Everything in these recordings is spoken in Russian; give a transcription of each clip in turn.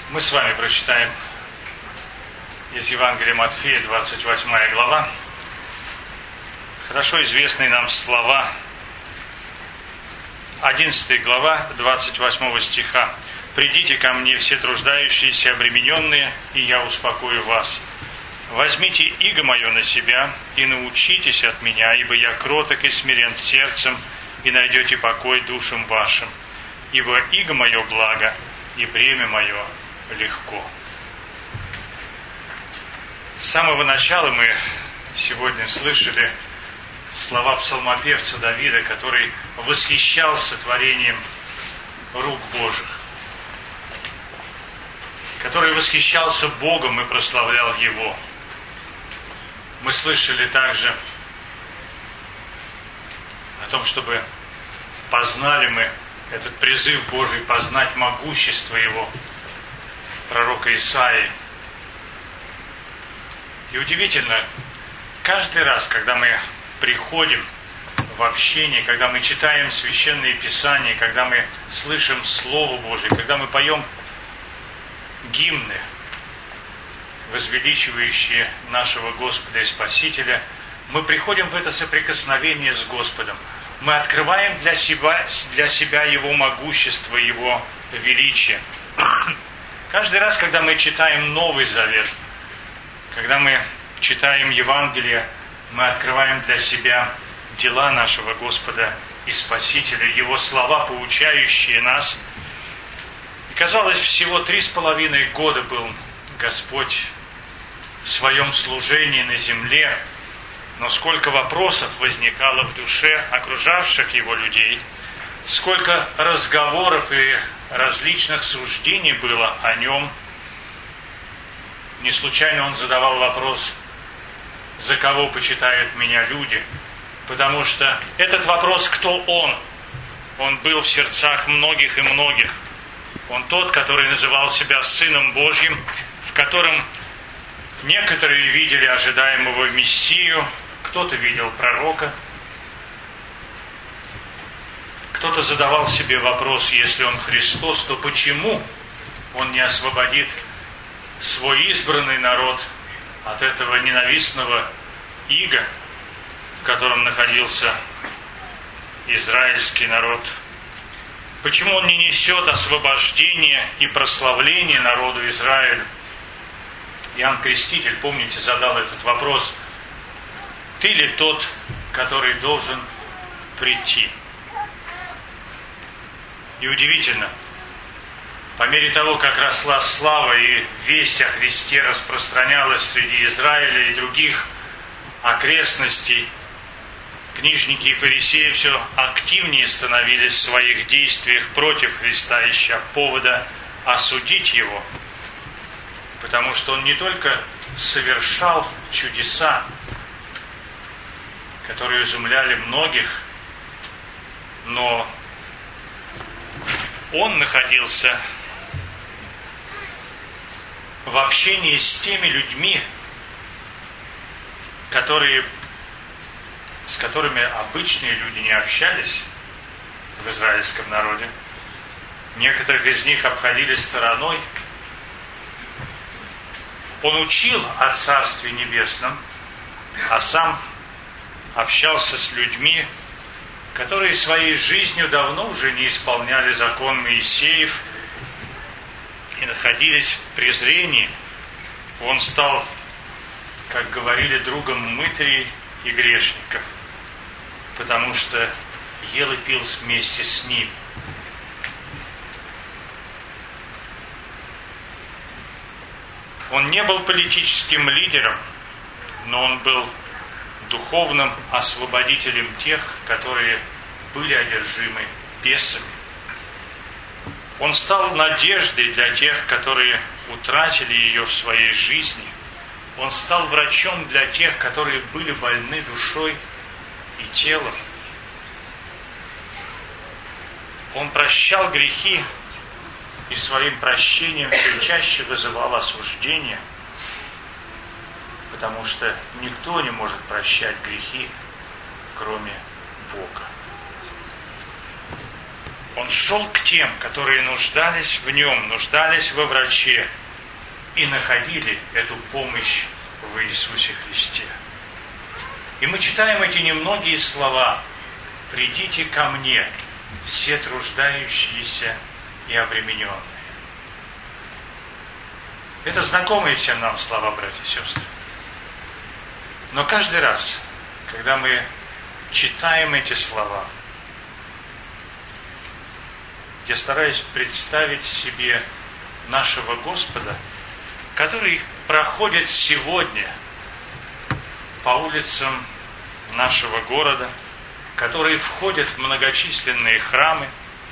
Мы с вами прочитаем из Евангелия Матфея, 28 глава, хорошо известные нам слова, 11 глава, 28 стиха. «Придите ко мне, все труждающиеся, обремененные, и я успокою вас. Возьмите иго мое на себя и научитесь от меня, ибо я кроток и смирен сердцем, и найдете покой душам вашим. Ибо иго мое благо, и бремя мое легко». С самого начала мы сегодня слышали слова псалмопевца Давида, который восхищался творением рук Божьих, который восхищался Богом и прославлял Его. Мы слышали также о том, чтобы познали мы этот призыв Божий, познать могущество Его, пророка Исаии. И удивительно, каждый раз, когда мы приходим в общение, когда мы читаем Священные Писания, когда мы слышим Слово Божие, когда мы поем гимны, возвеличивающие нашего Господа и Спасителя, мы приходим в это соприкосновение с Господом. Мы открываем для себя Его могущество, Его величие. Каждый раз, когда мы читаем Новый Завет, когда мы читаем Евангелие, мы открываем для себя дела нашего Господа и Спасителя, Его слова, поучающие нас. И казалось, всего 3,5 года был Господь в своем служении на земле, но сколько вопросов возникало в душе окружавших Его людей, сколько разговоров и различных суждений было о Нем. Не случайно Он задавал вопрос: «За кого почитают меня люди?» Потому что этот вопрос, кто Он был в сердцах многих и многих. Он тот, который называл себя Сыном Божьим, в котором некоторые видели ожидаемого Мессию, кто-то видел пророка, кто-то задавал себе вопрос: если Он Христос, то почему Он не освободит свой избранный народ от этого ненавистного ига, в котором находился израильский народ? Почему Он не несет освобождение и прославление народу Израиля? Иоанн Креститель, помните, задал этот вопрос: «Ты ли тот, который должен прийти?» И удивительно, по мере того, как росла слава и весть о Христе распространялась среди Израиля и других окрестностей, книжники и фарисеи все активнее становились в своих действиях против Христа, ища повода осудить Его, потому что Он не только совершал чудеса, которые изумляли многих, но Он находился в общении с теми людьми, с которыми обычные люди не общались в израильском народе. Некоторых из них обходили стороной. Он учил о Царстве Небесном, а сам общался с людьми, которые своей жизнью давно уже не исполняли закон Моисеев и находились в презрении. Он стал, как говорили, другом мытарей и грешников, потому что ел и пил вместе с ним. Он не был политическим лидером, но он был духовным освободителем тех, которые были одержимы бесами. Он стал надеждой для тех, которые утратили ее в своей жизни. Он стал врачом для тех, которые были больны душой и телом. Он прощал грехи и своим прощением все чаще вызывал осуждение, потому что никто не может прощать грехи, кроме Бога. Он шел к тем, которые нуждались в нем, нуждались во враче и находили эту помощь в Иисусе Христе. И мы читаем эти немногие слова: «Придите ко мне, все труждающиеся и обремененные». Это знакомые всем нам слова, братья и сестры. Но каждый раз, когда мы читаем эти слова, я стараюсь представить себе нашего Господа, который проходит сегодня по улицам нашего города, который входит в многочисленные храмы.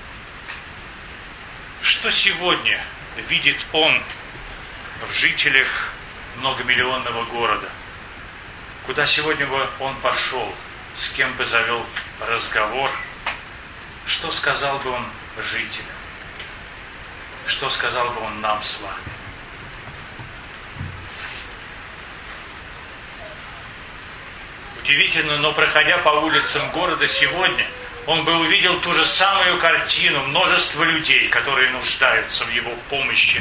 Что сегодня видит Он в жителях многомиллионного города? Куда сегодня бы Он пошел, с кем бы завел разговор, что сказал бы Он жителям, что сказал бы Он нам с вами? Удивительно, но проходя по улицам города сегодня, он бы увидел ту же самую картину: множество людей, которые нуждаются в его помощи.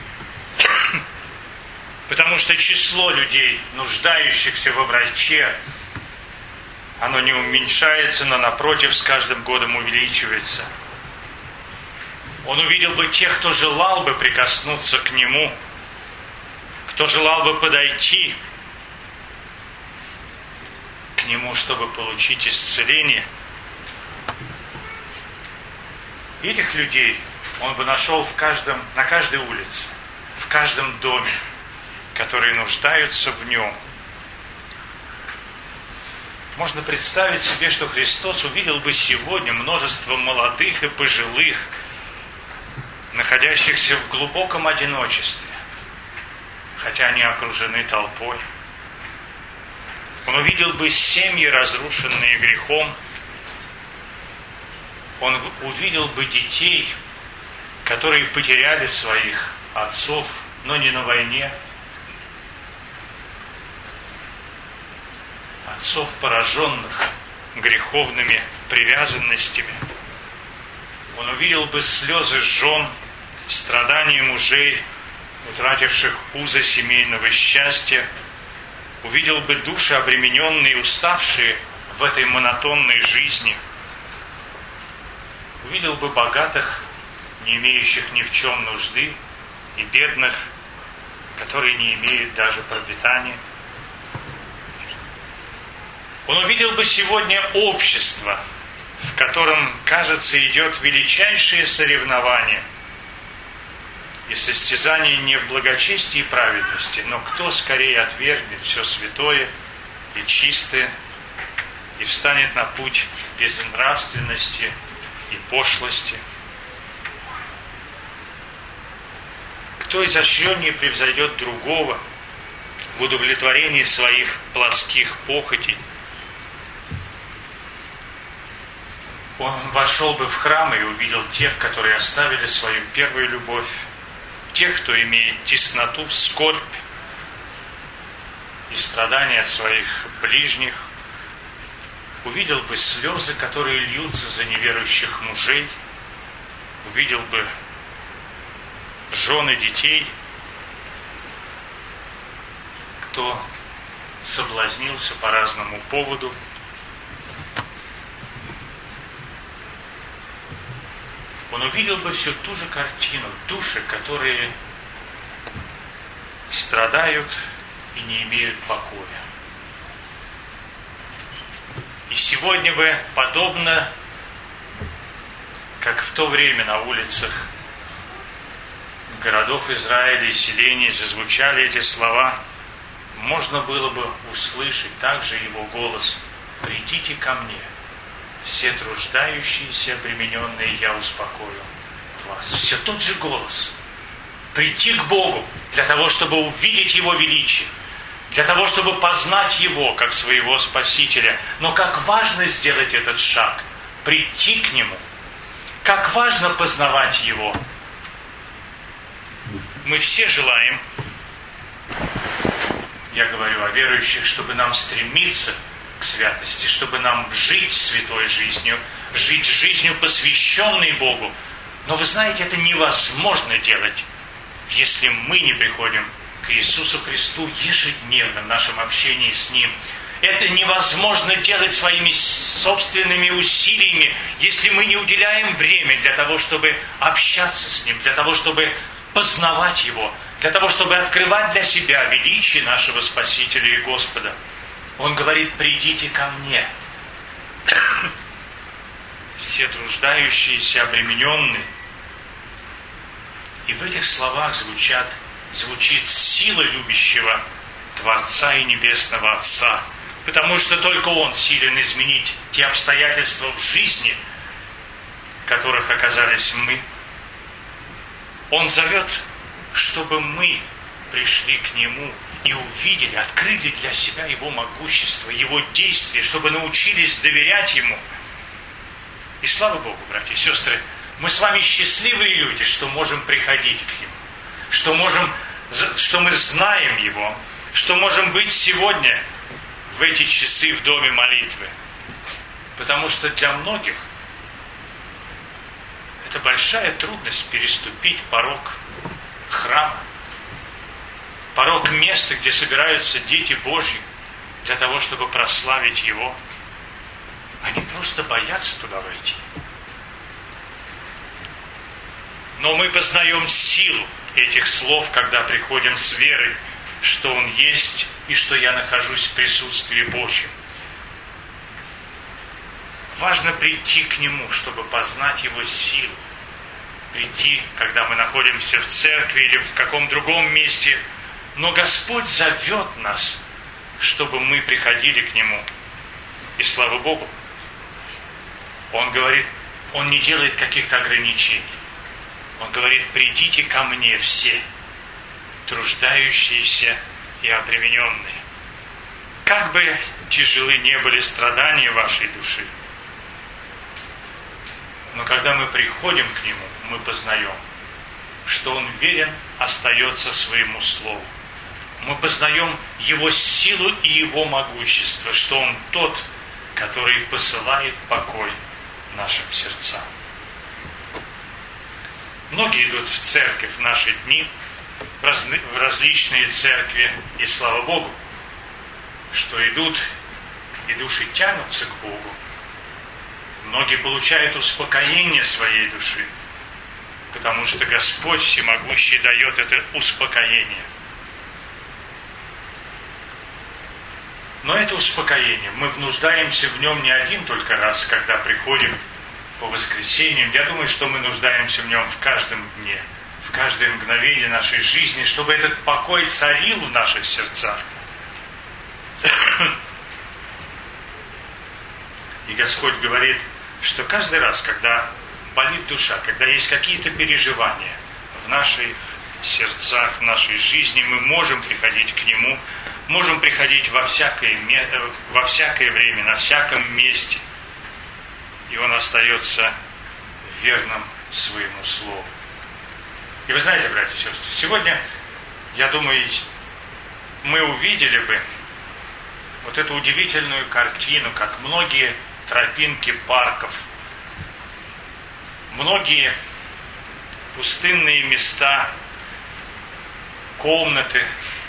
Потому что число людей, нуждающихся во враче, оно не уменьшается, но напротив, с каждым годом увеличивается. Он увидел бы тех, кто желал бы прикоснуться к нему, кто желал бы подойти к нему, чтобы получить исцеление. Этих людей он бы нашел на каждой улице, в каждом доме, которые нуждаются в нем. Можно представить себе, что Христос увидел бы сегодня множество молодых и пожилых, находящихся в глубоком одиночестве, хотя они окружены толпой. Он увидел бы семьи, разрушенные грехом. Он увидел бы детей, которые потеряли своих отцов, но не на войне. Отцов, пораженных греховными привязанностями. Он увидел бы слезы жен, страдания мужей, утративших узы семейного счастья. Увидел бы души, обремененные и уставшие в этой монотонной жизни. Увидел бы богатых, не имеющих ни в чем нужды, и бедных, которые не имеют даже пропитания. Он увидел бы сегодня общество, в котором, кажется, идет величайшее соревнование и состязание не в благочестии и праведности, но кто скорее отвергнет все святое и чистое и встанет на путь безнравственности и пошлости. Кто изощреннее превзойдет другого в удовлетворении своих плотских похотей. Он вошел бы в храм и увидел тех, которые оставили свою первую любовь, тех, кто имеет тесноту, скорбь и страдания от своих ближних. Увидел бы слезы, которые льются за неверующих мужей. Увидел бы жены детей, кто соблазнился по разному поводу. Он увидел бы всю ту же картину: души, которые страдают и не имеют покоя. И сегодня бы, подобно, как в то время на улицах городов Израиля и селений зазвучали эти слова, можно было бы услышать также его голос: «Придите ко мне, все труждающиеся, обремененные, я успокою вас». Все тот же голос. Прийти к Богу для того, чтобы увидеть Его величие, для того, чтобы познать Его как своего Спасителя. Но как важно сделать этот шаг, прийти к Нему. Как важно познавать Его. Мы все желаем, я говорю о верующих, чтобы нам стремиться к святости, чтобы нам жить святой жизнью. жить жизнью, посвященной Богу. Но вы знаете, это невозможно делать, если мы не приходим к Иисусу Христу ежедневно в нашем общении с Ним. Это невозможно делать своими собственными усилиями, если мы не уделяем время для того, чтобы общаться с Ним, для того, чтобы познавать Его, для того, чтобы открывать для себя величие нашего Спасителя и Господа. Он говорит: придите ко мне, все труждающиеся, обремененные. И в этих словах звучит сила любящего Творца и Небесного Отца, потому что только Он силен изменить те обстоятельства в жизни, в которых оказались мы. Он зовет, чтобы мы пришли к Нему и увидели, открыли для себя Его могущество, Его действия, чтобы научились доверять Ему. И слава Богу, братья и сестры, мы с вами счастливые люди, что можем приходить к Нему, что мы знаем Его, что можем быть сегодня в эти часы в доме молитвы. Потому что для многих это большая трудность переступить порог храма, порог места, где собираются дети Божьи для того, чтобы прославить Его. Они просто боятся туда войти. Но мы познаем силу этих слов, когда приходим с верой, что Он есть и что я нахожусь в присутствии Божьем. Важно прийти к Нему, чтобы познать Его силу. Прийти, когда мы находимся в церкви или в каком другом месте. Но Господь зовет нас, чтобы мы приходили к Нему. И слава Богу, Он говорит, Он не делает каких-то ограничений. Он говорит: придите ко мне все, труждающиеся и обремененные. Как бы тяжелы не были страдания вашей души, но когда мы приходим к Нему, мы познаем, что Он верен остается своему слову. Мы познаем Его силу и Его могущество, что Он тот, который посылает покой нашим сердцам. Многие идут в церковь в наши дни, в различные церкви, и слава Богу, что идут, и души тянутся к Богу. Многие получают успокоение своей души, потому что Господь Всемогущий дает это успокоение. Но это успокоение, мы нуждаемся в нем не один только раз, когда приходим по воскресеньям. Я думаю, что мы нуждаемся в нем в каждом дне, в каждое мгновение нашей жизни, чтобы этот покой царил в наших сердцах. И Господь говорит, что каждый раз, когда болит душа, когда есть какие-то переживания в наших сердцах, в нашей жизни, мы можем приходить к Нему, можем приходить во всякое время, на всяком месте. И Он остается верным своему слову. И вы знаете, братья и сестры, сегодня, я думаю, мы увидели бы вот эту удивительную картину, как многие тропинки парков, многие пустынные места, комнаты,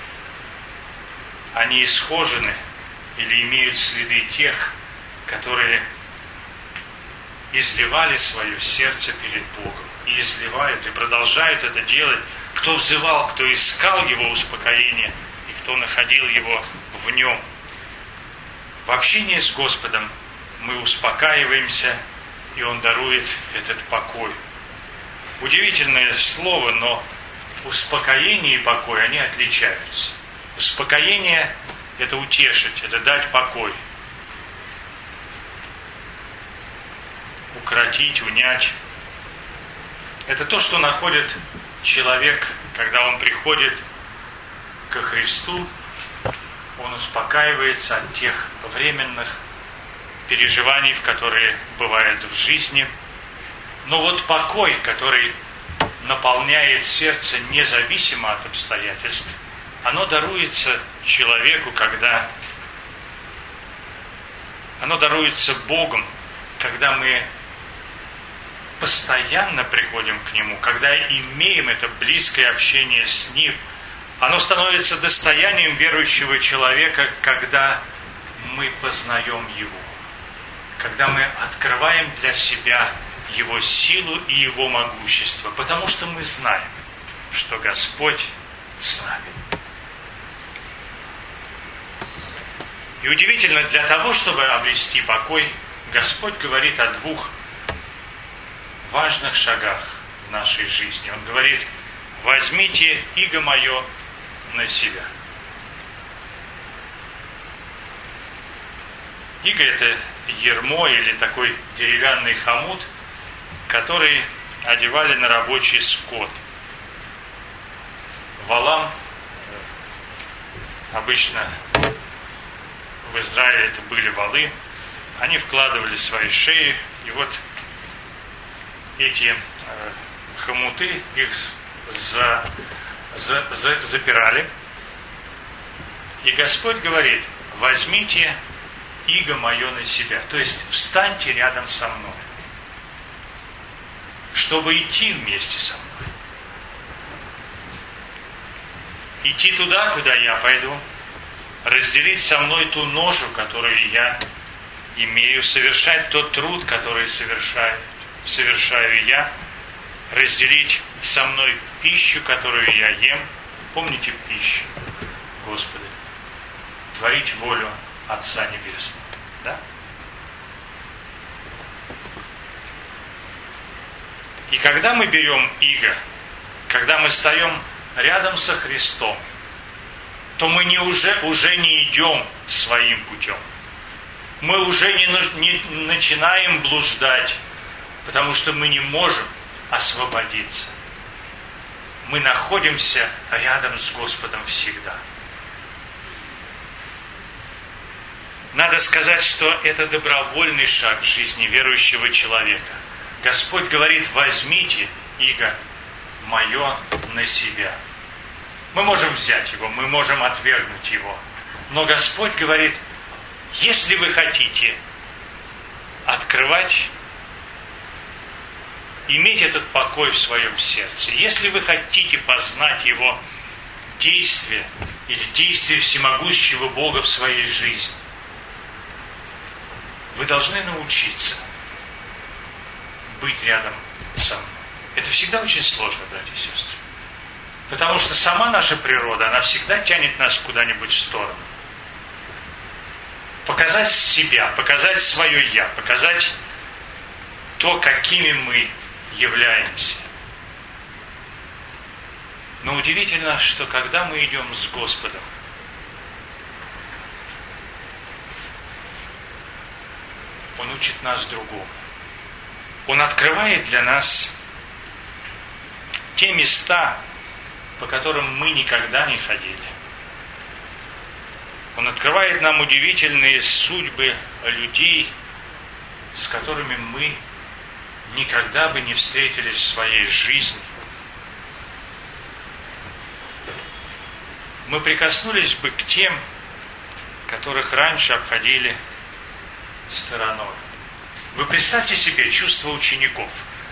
они исхожены или имеют следы тех, которые изливали свое сердце перед Богом. И изливают, и продолжают это делать. Кто взывал, кто искал Его успокоения, и кто находил Его в Нем. В общении с Господом мы успокаиваемся, и Он дарует этот покой. Удивительное слово, но успокоение и покой, они отличаются. Успокоение – это утешить, это дать покой. Укротить, унять. Это то, что находит человек, когда он приходит ко Христу, он успокаивается от тех временных переживаний, которые бывают в жизни. Но вот покой, который наполняет сердце независимо от обстоятельств, оно даруется человеку, когда оно даруется Богом, когда мы постоянно приходим к Нему, когда имеем это близкое общение с Ним, оно становится достоянием верующего человека, когда мы познаем Его, когда мы открываем для себя Его силу и Его могущество, потому что мы знаем, что Господь с нами. И удивительно, для того, чтобы обрести покой, Господь говорит о двух важных шагах в нашей жизни. Он говорит: возьмите иго мое на себя. Иго — это ярмо или такой деревянный хомут, который одевали на рабочий скот. Валам, обычно в Израиле это были валы, они вкладывали свои шеи, и вот эти хомуты их запирали. И Господь говорит: возьмите иго мое на себя, то есть встаньте рядом со мной, чтобы идти вместе со мной. Идти туда, куда я пойду, разделить со мной ту ношу, которую я имею, совершать тот труд, который совершаю я, разделить со мной пищу, которую я ем. Помните пищу, Господи, творить волю Отца Небесного. Да? И когда мы берем иго, когда мы встаем рядом со Христом, то мы уже не идем своим путем. Мы уже не начинаем блуждать, потому что мы не можем освободиться. Мы находимся рядом с Господом всегда. Надо сказать, что это добровольный шаг в жизни верующего человека. Господь говорит: возьмите иго мое на себя. Мы можем взять его, мы можем отвергнуть его. Но Господь говорит: если вы хотите открывать, иметь этот покой в своем сердце, если вы хотите познать его действие или действие всемогущего Бога в своей жизни, вы должны научиться быть рядом со мной. Это всегда очень сложно, братья и сестры. Потому что сама наша природа, она всегда тянет нас куда-нибудь в сторону. Показать себя, показать свое «я», показать то, какими мы являемся. Но удивительно, что когда мы идем с Господом, Он учит нас другому. Он открывает для нас те места, по которым мы никогда не ходили. Он открывает нам удивительные судьбы людей, с которыми мы никогда бы не встретились в своей жизни. Мы прикоснулись бы к тем, которых раньше обходили стороной. Вы представьте себе чувство учеников.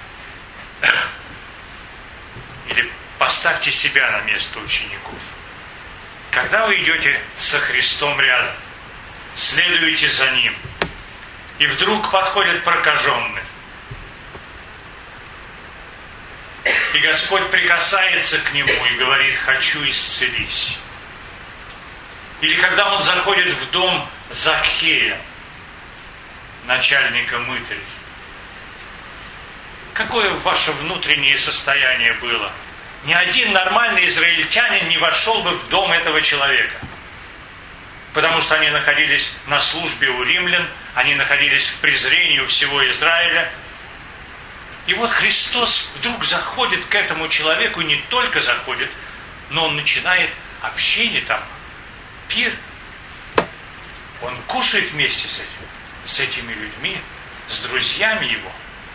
Или поставьте себя на место учеников. Когда вы идете со Христом рядом, следуете за Ним, и вдруг подходит прокаженный, и Господь прикасается к нему и говорит: хочу, исцелись. Или когда Он заходит в дом Закхея, начальника мытарей. Какое ваше внутреннее состояние было? Ни один нормальный израильтянин не вошел бы в дом этого человека. Потому что они находились на службе у римлян, они находились в презрении у всего Израиля. И вот Христос вдруг заходит к этому человеку, не только заходит, но Он начинает общение там, пир. Он кушает вместе с этими людьми, с друзьями Его.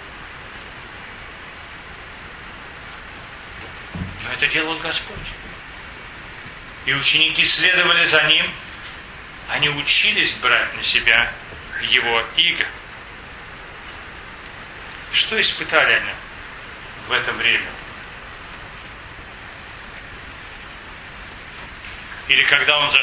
Но это делал Господь. И ученики следовали за Ним. Они учились брать на себя Его иго. Что испытали они в это время? Или когда он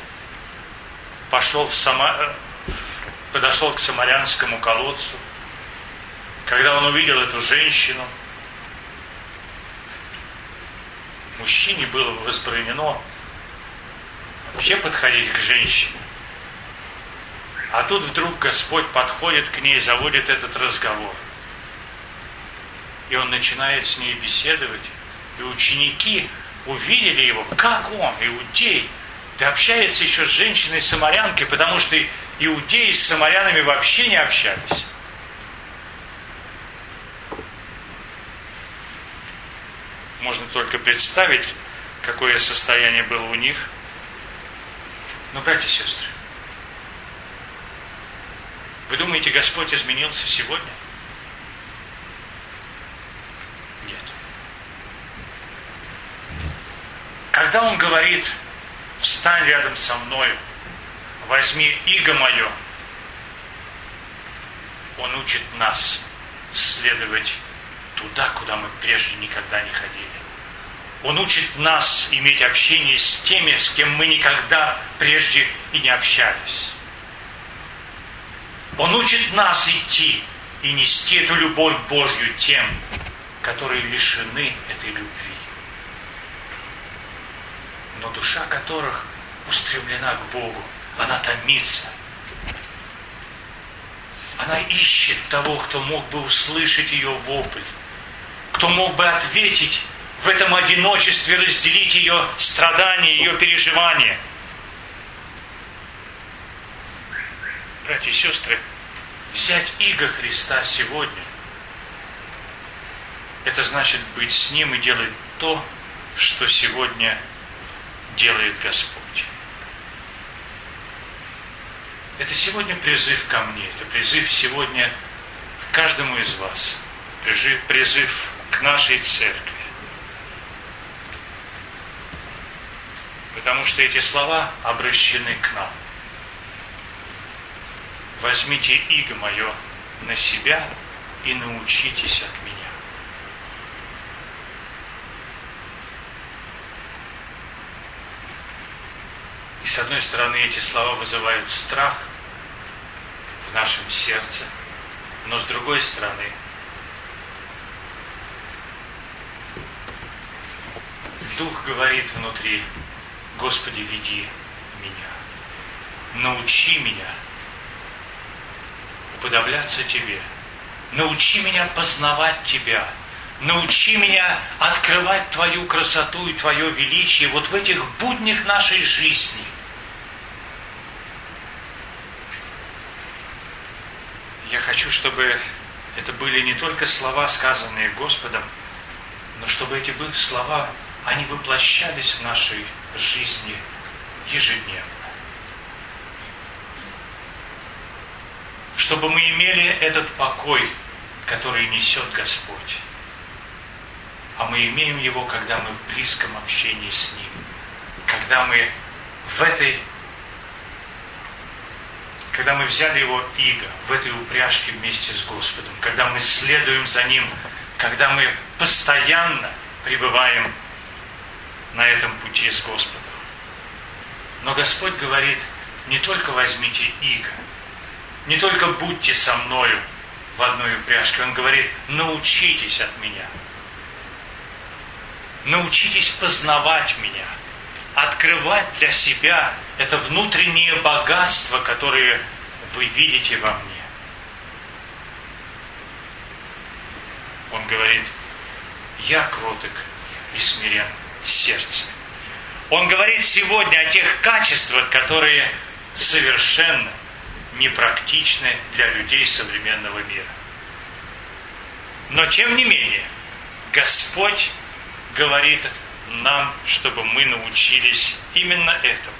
подошел к самарянскому колодцу, когда он увидел эту женщину, мужчине было возбранено вообще подходить к женщине. А тут вдруг Господь подходит к ней, заводит этот разговор. И он начинает с ней беседовать. И ученики увидели его, как он, иудей, да общается еще с женщиной-самарянкой, потому что иудеи с самарянами вообще не общались. Можно только представить, какое состояние было у них. Но, братья и сестры, вы думаете, Господь изменился сегодня? Нет. Когда Он говорит: встань рядом со мною, возьми иго мое, Он учит нас следовать туда, куда мы прежде никогда не ходили. Он учит нас иметь общение с теми, с кем мы никогда прежде и не общались. Он учит нас идти и нести эту любовь Божью тем, которые лишены этой любви, но душа которых устремлена к Богу. Она томится. Она ищет того, кто мог бы услышать ее вопль, кто мог бы ответить в этом одиночестве, разделить ее страдания, ее переживания. Братья и сестры, взять иго Христа сегодня, это значит быть с Ним и делать то, что сегодня делает Господь. Это сегодня призыв ко мне, это призыв сегодня к каждому из вас, призыв к нашей церкви. Потому что эти слова обращены к нам. Возьмите иго мое на себя и научитесь от меня. И с одной стороны, эти слова вызывают страх в нашем сердце, но с другой стороны, Дух говорит внутри: Господи, веди меня, научи меня уподобляться Тебе, научи меня познавать Тебя, научи меня открывать Твою красоту и Твое величие вот в этих буднях нашей жизни. Я хочу, чтобы это были не только слова, сказанные Господом, но чтобы эти слова, они воплощались в нашей жизни ежедневно. Чтобы мы имели этот покой, который несет Господь. А мы имеем его, когда мы в близком общении с Ним. Когда мы когда мы взяли Его иго в этой упряжке вместе с Господом. Когда мы следуем за Ним. Когда мы постоянно пребываем на этом пути с Господом. Но Господь говорит: не только возьмите иго, не только будьте со мною в одной упряжке. Он говорит: научитесь от меня. Научитесь познавать меня, открывать для себя это внутреннее богатство, которое вы видите во мне. Он говорит: я кроток и смирен сердцем. Он говорит сегодня о тех качествах, которые совершенно непрактичны для людей современного мира. Но тем не менее, Господь говорит нам, чтобы мы научились именно этому.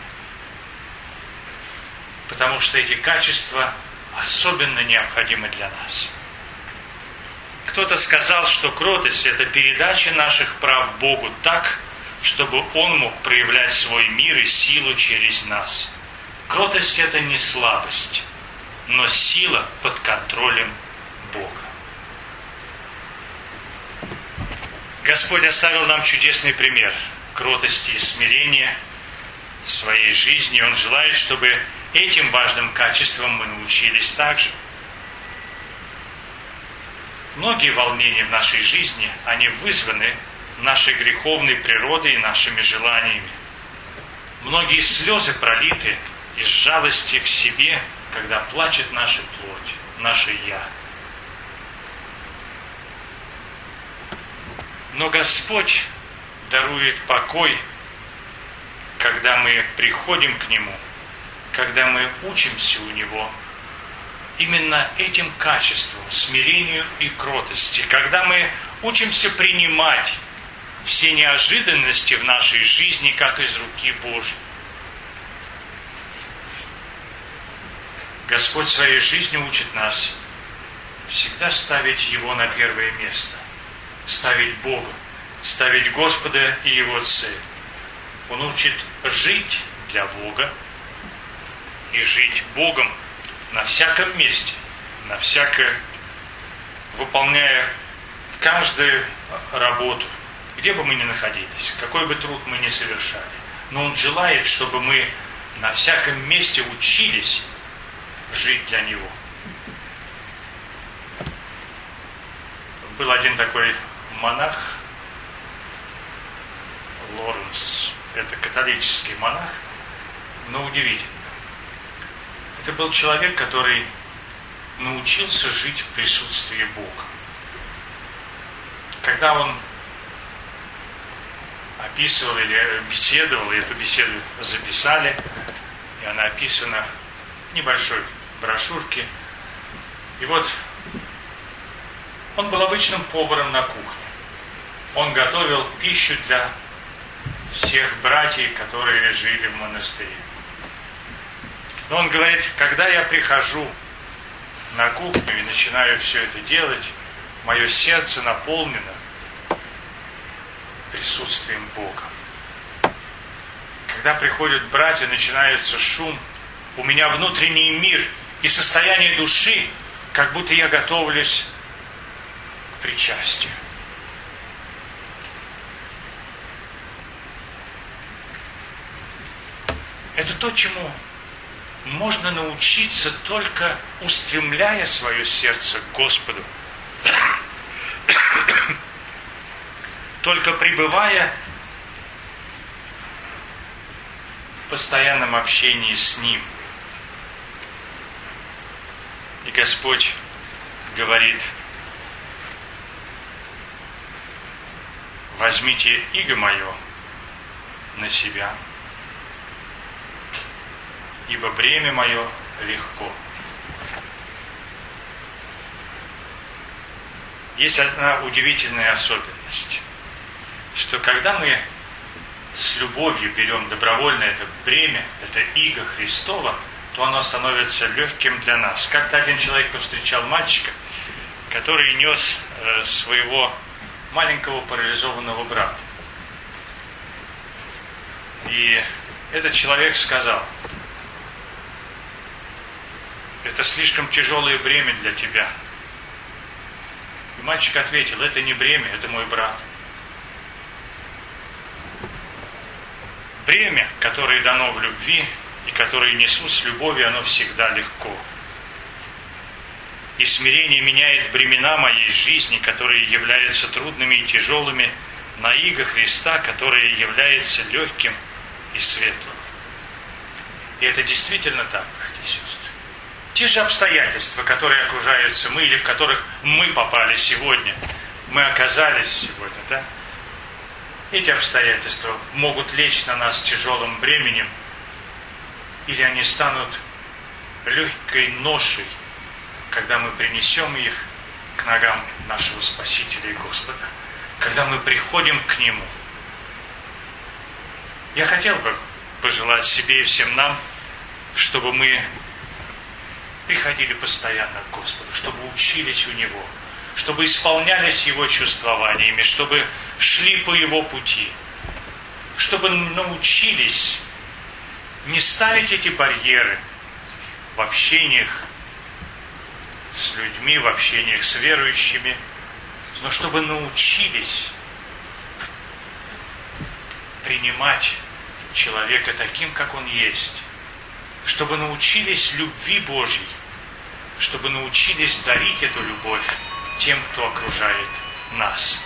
Потому что эти качества особенно необходимы для нас. Кто-то сказал, что кротость – это передача наших прав Богу так, чтобы Он мог проявлять свой мир и силу через нас. Кротость – это не слабость, но сила под контролем Бога. Господь оставил нам чудесный пример кротости и смирения в своей жизни. Он желает, чтобы этим важным качествам мы научились также. Многие волнения в нашей жизни, они вызваны нашей греховной природой и нашими желаниями. Многие слезы пролиты из жалости к себе, когда плачет наша плоть, наше «я». Но Господь дарует покой, когда мы приходим к Нему, когда мы учимся у Него именно этим качеством, смирению и кротости, когда мы учимся принимать все неожиданности в нашей жизни, как из руки Божьей. Господь своей жизнью учит нас всегда ставить Его на первое место, ставить Бога, ставить Господа и Его цель. Он учит жить для Бога и жить Богом на всяком месте, выполняя каждую работу, где бы мы ни находились, какой бы труд мы ни совершали. Но Он желает, чтобы мы на всяком месте учились жить для Него. Был один такой монах, Лоренс, это католический монах, но удивительно. Это был человек, который научился жить в присутствии Бога. Когда он описывал или беседовал, и эту беседу записали, и она описана в небольшой брошюрке. И вот он был обычным поваром на кухне. Он готовил пищу для всех братьев, которые жили в монастыре. Но он говорит, когда я прихожу на кухню и начинаю все это делать, мое сердце наполнено присутствием Бога. Когда приходят братья, начинается шум, у меня внутренний мир и состояние души, как будто я готовлюсь к причастию. Это то, чему можно научиться, только устремляя свое сердце к Господу, только пребывая в постоянном общении с Ним. И Господь говорит: возьмите иго мое на себя, ибо бремя мое легко. Есть одна удивительная особенность, что когда мы с любовью берем добровольно это бремя, это иго Христово, то оно становится легким для нас. Как-то один человек повстречал мальчика, который нес своего маленького парализованного брата. И этот человек сказал: это слишком тяжелое бремя для тебя. И мальчик ответил: это не бремя, это мой брат. Бремя, которое дано в любви и которое несу с любовью, оно всегда легко. И смирение меняет бремена моей жизни, которые являются трудными и тяжелыми, на иго Христа, которое является легким и светлым. И это действительно так, братья и сестры. Те же обстоятельства, которые окружаются мы, или в которых мы попали сегодня, мы оказались сегодня, да? Эти обстоятельства могут лечь на нас тяжелым бременем, или они станут легкой ношей, когда мы принесем их к ногам нашего Спасителя и Господа, когда мы приходим к Нему. Я хотел бы пожелать себе и всем нам, чтобы мы приходили постоянно к Господу, чтобы учились у Него, чтобы исполнялись Его чувствованиями, чтобы шли по Его пути, чтобы научились не ставить эти барьеры в общениях с людьми, в общениях с верующими, но чтобы научились принимать человека таким, как он есть, чтобы научились любви Божьей, чтобы научились дарить эту любовь тем, кто окружает нас.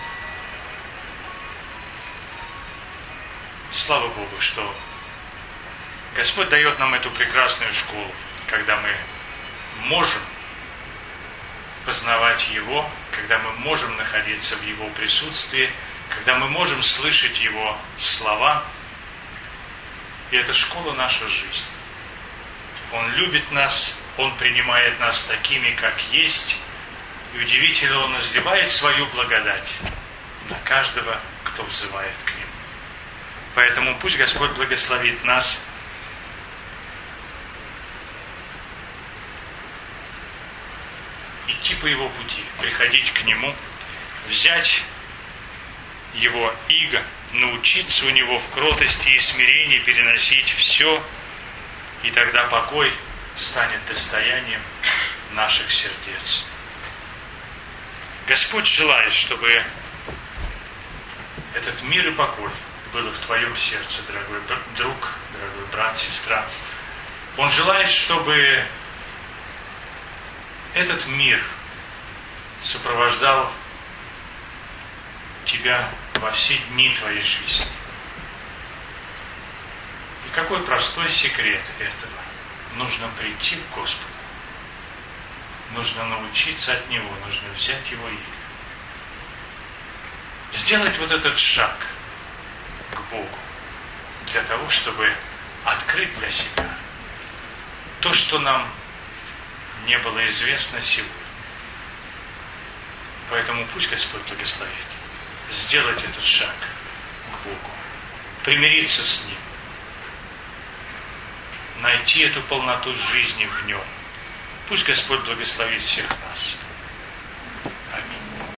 Слава Богу, что Господь дает нам эту прекрасную школу, когда мы можем познавать Его, когда мы можем находиться в Его присутствии, когда мы можем слышать Его слова. И эта школа — наша жизнь. Он любит нас, Он принимает нас такими, как есть, и удивительно, Он изливает свою благодать на каждого, кто взывает к Нему. Поэтому пусть Господь благословит нас идти по Его пути, приходить к Нему, взять Его иго, научиться у Него в кротости и смирении переносить все, и тогда покой станет достоянием наших сердец. Господь желает, чтобы этот мир и покой было в твоем сердце, дорогой друг, дорогой брат, сестра. Он желает, чтобы этот мир сопровождал тебя во все дни твоей жизни. И какой простой секрет этого? Нужно прийти к Господу. Нужно научиться от Него, нужно взять Его иго. Сделать вот этот шаг к Богу для того, чтобы открыть для себя то, что нам не было известно сегодня. Поэтому пусть Господь благословит сделать этот шаг к Богу, примириться с Ним, найти эту полноту жизни в Нем. Пусть Господь благословит всех нас.